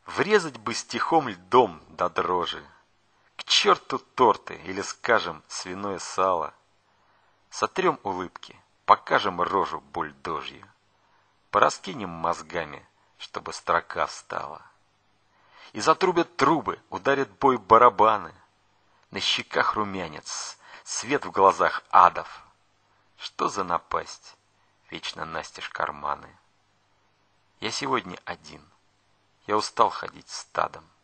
Врезать бы стихом льдом до дрожи. К черту торты или, скажем, свиное сало. Сотрем улыбки, покажем рожу бульдожью. Пораскинем мозгами, чтобы строка встала. И затрубят трубы, ударят бой барабаны. На щеках румянец, свет в глазах адов. Что за напасть? Вечно настежь карманы. Я сегодня один. Я устал ходить стадом.